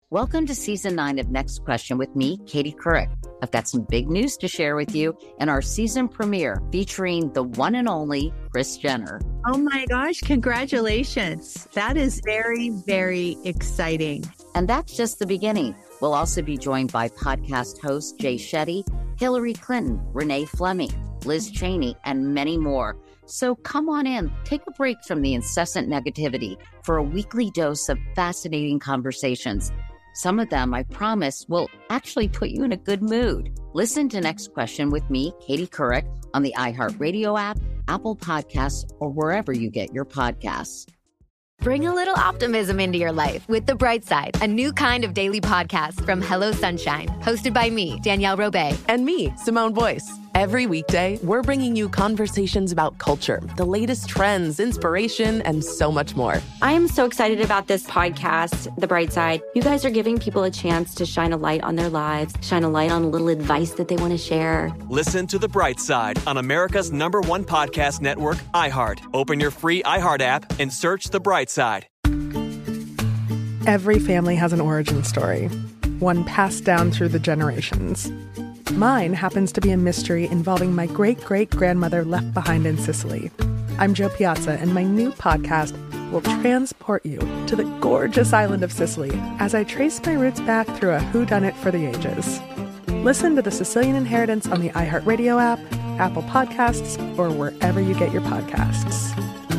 Welcome to Season 9 of Next Question with me, Katie Couric. I've got some big news to share with you in our season premiere featuring the one and only Kris Jenner. Oh my gosh, congratulations. That is very, very exciting. And that's just the beginning. We'll also be joined by podcast host Jay Shetty, Hillary Clinton, Renee Fleming, Liz Cheney, and many more. So come on in, take a break from the incessant negativity for a weekly dose of fascinating conversations. Some of them, I promise, will actually put you in a good mood. Listen to Next Question with me, Katie Couric, on the iHeartRadio app, Apple Podcasts, or wherever you get your podcasts. Bring a little optimism into your life with The Bright Side, a new kind of daily podcast from Hello Sunshine, hosted by me, Danielle Robay. And me, Simone Boyce. Every weekday, we're bringing you conversations about culture, the latest trends, inspiration, and so much more. I am so excited about this podcast, The Bright Side. You guys are giving people a chance to shine a light on their lives, shine a light on a little advice that they want to share. Listen to The Bright Side on America's #1 podcast network, iHeart. Open your free iHeart app and search The Bright Side. Every family has an origin story, one passed down through the generations. Mine happens to be a mystery involving my great-great-grandmother left behind in Sicily. I'm Jo Piazza, and my new podcast will transport you to the gorgeous island of Sicily as I trace my roots back through a whodunit for the ages. Listen to The Sicilian Inheritance on the iHeartRadio app, Apple Podcasts, or wherever you get your podcasts.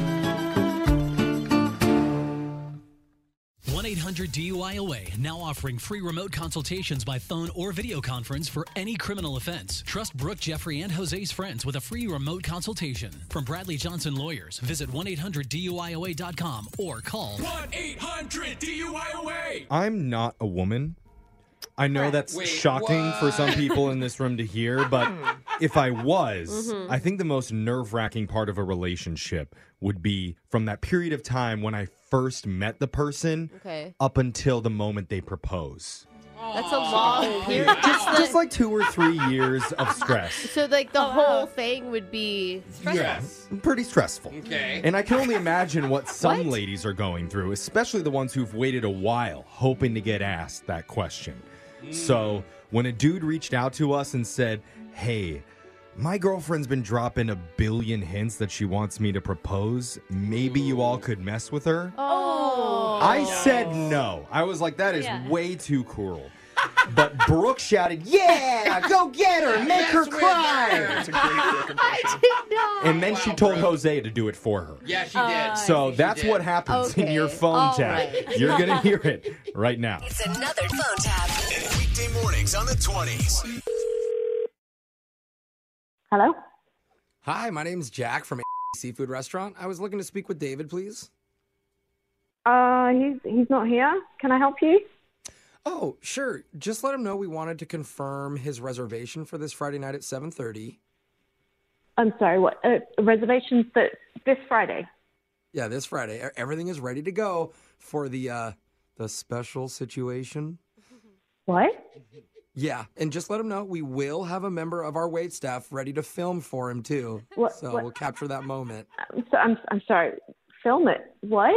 1-800-DUI-AWAY, now offering free remote consultations by phone or video conference for any criminal offense. Trust Brooke, Jeffrey, and Jose's friends with a free remote consultation. From Bradley Johnson Lawyers, visit 1-800-DUIAWAY.com or call 1-800-DUI-AWAY. I'm not a woman. I know that's shocking for some people in this room to hear, but if I was, I think the most nerve-wracking part of a relationship would be from that period of time when I first met the person up until the moment they propose. That's a long period. Just like 2 or 3 years of stress. So, like, the whole thing would be stressful. Yes, pretty stressful. Okay. And I can only imagine what some ladies are going through, especially the ones who've waited a while hoping to get asked that question. So when a dude reached out to us and said, hey, my girlfriend's been dropping 1 billion hints that she wants me to propose. Maybe you all could mess with her. Oh. I said no. I was like, that is way too cruel. But Brooke shouted, yeah, go get her, make her cry. That's a great recommendation. I did not. And then she told Jose to do it for her. Yeah, she did. So that's what happens in your phone tap. Right. You're going to hear it right now. It's another phone tap. Weekday mornings on the 20s. Hello? Hi, my name's Jack from Seafood Restaurant. I was looking to speak with David, please. He's not here. Can I help you? Oh, sure. Just let him know we wanted to confirm his reservation for this Friday night at 7:30. I'm sorry, what? Reservations this Friday? Yeah, this Friday. Everything is ready to go for the special situation. What? Yeah, and just let him know we will have a member of our wait staff ready to film for him, too. What? We'll capture that moment. I'm sorry. Film it. What?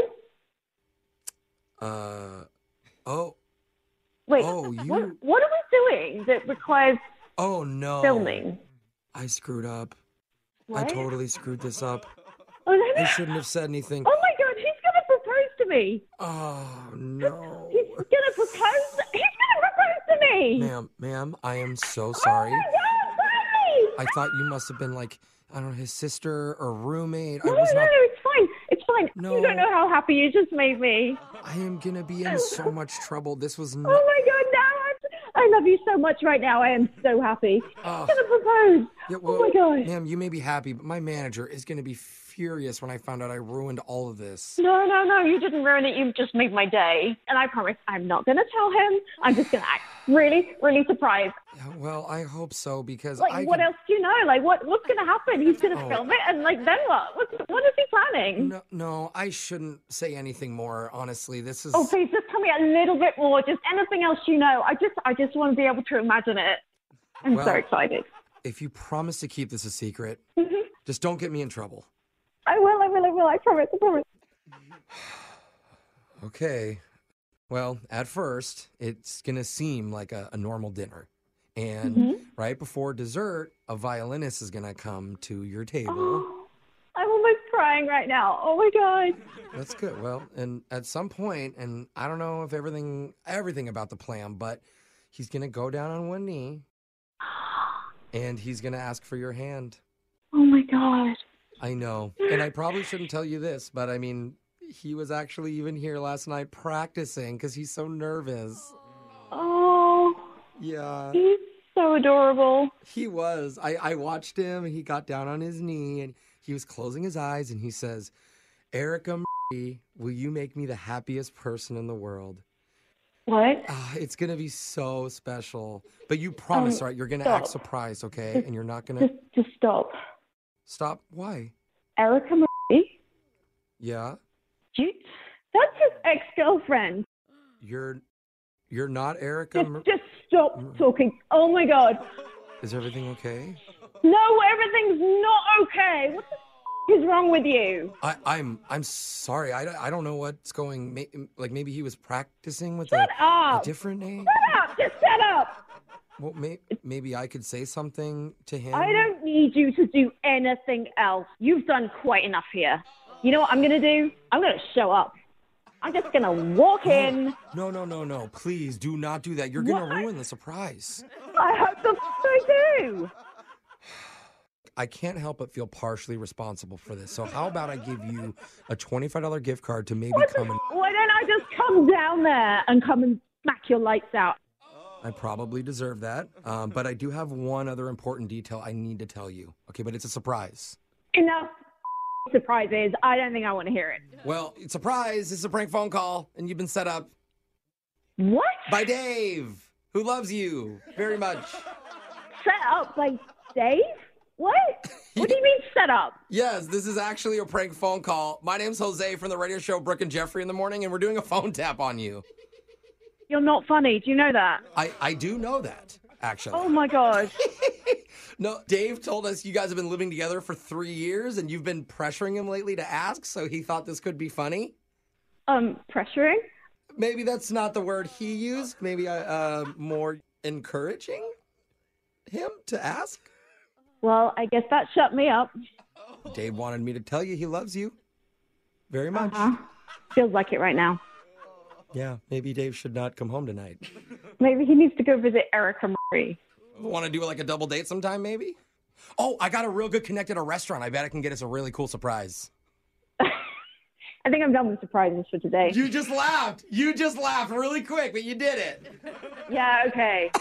Wait, what are we doing that requires filming? I screwed up. What? I totally screwed this up. Oh, no, I shouldn't have said anything. Oh my God, he's going to propose to me. Oh, no. He's going to propose to me. Ma'am, I am so sorry. Oh my God, sorry. I thought you must have been like, I don't know, his sister or roommate. No, it's fine. It's fine. No. You don't know how happy you just made me. I am going to be in so much trouble. This was not... Oh my God, no. I love you so much right now. I am so happy. He's going to propose. Yeah, well, oh my God. Ma'am, you may be happy, but my manager is going to be furious when I found out I ruined all of this. No, you didn't ruin it. You just made my day. And I promise I'm not going to tell him. I'm just going to act really, really surprised. Yeah, well, I hope so, because what else do you know? What's going to happen? He's going to film it, and then what? What is he planning? No, I shouldn't say anything more, honestly. This is... Oh, please, just tell me a little bit more. Just anything else you know. I just want to be able to imagine it. I'm so excited. If you promise to keep this a secret, just don't get me in trouble. I will. I promise. Okay. Well, at first, it's going to seem like a normal dinner. And right before dessert, a violinist is going to come to your table. Oh, I'm almost crying right now. Oh, my God. That's good. Well, and at some point, and I don't know if everything about the plan, but he's going to go down on one knee, and he's going to ask for your hand. Oh, my God. I know. And I probably shouldn't tell you this, but I mean, he was actually even here last night practicing because he's so nervous. Oh. Yeah. He's so adorable. He was. I watched him, and he got down on his knee, and he was closing his eyes, and he says, Erica Marie, will you make me the happiest person in the world? What? It's going to be so special. But you promise, right? You're going to act surprised, okay? And you're not going to... Just stop. Stop? Why? Erica Marie? Yeah? That's his ex-girlfriend. You're not Erica Marie? Just stop talking. Oh, my God. Is everything okay? No, everything's not okay. What the is wrong with you? I'm sorry. I don't know what's going. Like maybe he was practicing with Shut up. A different name. Shut up! Just shut up! Well, maybe I could say something to him. I don't need you to do anything else. You've done quite enough here. You know what I'm going to do? I'm going to show up. I'm just going to walk in. No. Please do not do that. You're going to ruin the surprise. I hope the I do. I can't help but feel partially responsible for this. So how about I give you a $25 gift card to maybe come and... Why don't I just come down there and come and smack your lights out? I probably deserve that. But I do have one other important detail I need to tell you. Okay, but it's a surprise. Enough surprises. I don't think I want to hear it. Well, it's a surprise. It's a prank phone call, and you've been set up. What? By Dave, who loves you very much. Set up by Dave? What? What do you mean set up? Yes, this is actually a prank phone call. My name's Jose from the radio show Brooke and Jeffrey in the Morning, and we're doing a phone tap on you. You're not funny. Do you know that? I do know that, actually. Oh, my God. No, Dave told us you guys have been living together for 3 years, and you've been pressuring him lately to ask, so he thought this could be funny. Pressuring? Maybe that's not the word he used. Maybe more encouraging him to ask. Well, I guess that shut me up. Dave wanted me to tell you he loves you very much. Feels like it right now. Yeah, maybe Dave should not come home tonight. Maybe he needs to go visit Erica Marie. Want to do like a double date sometime, maybe? Oh, I got a real good connect at a restaurant. I bet I can get us a really cool surprise. I think I'm done with surprises for today. You just laughed. You just laughed really quick, but you did it. Yeah, okay.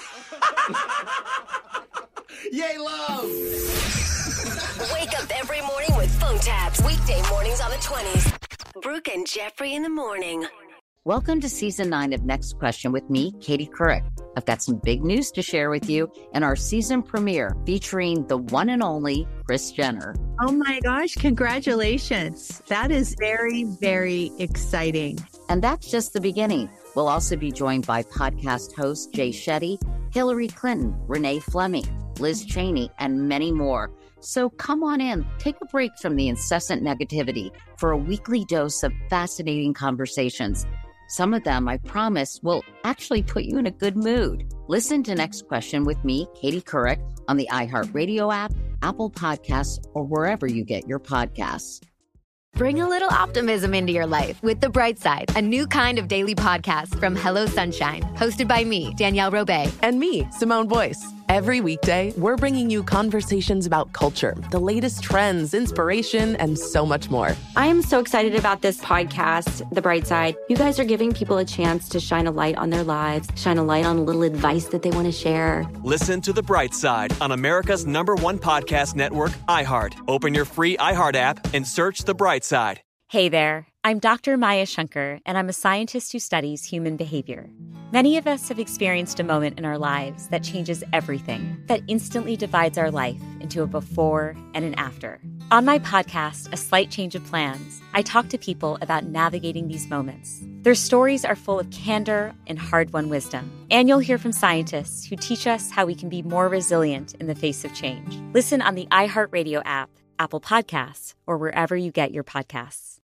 Yay, love! Wake up every morning with phone taps. Weekday mornings on the 20s. Brooke and Jeffrey in the Morning. Welcome to Season 9 of Next Question with me, Katie Couric. I've got some big news to share with you in our season premiere featuring the one and only Kris Jenner. Oh my gosh, congratulations. That is very, very exciting. And that's just the beginning. We'll also be joined by podcast host Jay Shetty, Hillary Clinton, Renee Fleming, Liz Cheney, and many more. So come on in, take a break from the incessant negativity for a weekly dose of fascinating conversations. Some of them, I promise, will actually put you in a good mood. Listen to Next Question with me, Katie Couric, on the iHeartRadio app, Apple Podcasts, or wherever you get your podcasts. Bring a little optimism into your life with The Bright Side, a new kind of daily podcast from Hello Sunshine, hosted by me, Danielle Robay. And me, Simone Boyce. Every weekday, we're bringing you conversations about culture, the latest trends, inspiration, and so much more. I am so excited about this podcast, The Bright Side. You guys are giving people a chance to shine a light on their lives, shine a light on a little advice that they want to share. Listen to The Bright Side on America's #1 podcast network, iHeart. Open your free iHeart app and search The Bright Side. Hey there, I'm Dr. Maya Shankar, and I'm a scientist who studies human behavior. Many of us have experienced a moment in our lives that changes everything, that instantly divides our life into a before and an after. On my podcast, A Slight Change of Plans, I talk to people about navigating these moments. Their stories are full of candor and hard-won wisdom. And you'll hear from scientists who teach us how we can be more resilient in the face of change. Listen on the iHeartRadio app, Apple Podcasts, or wherever you get your podcasts.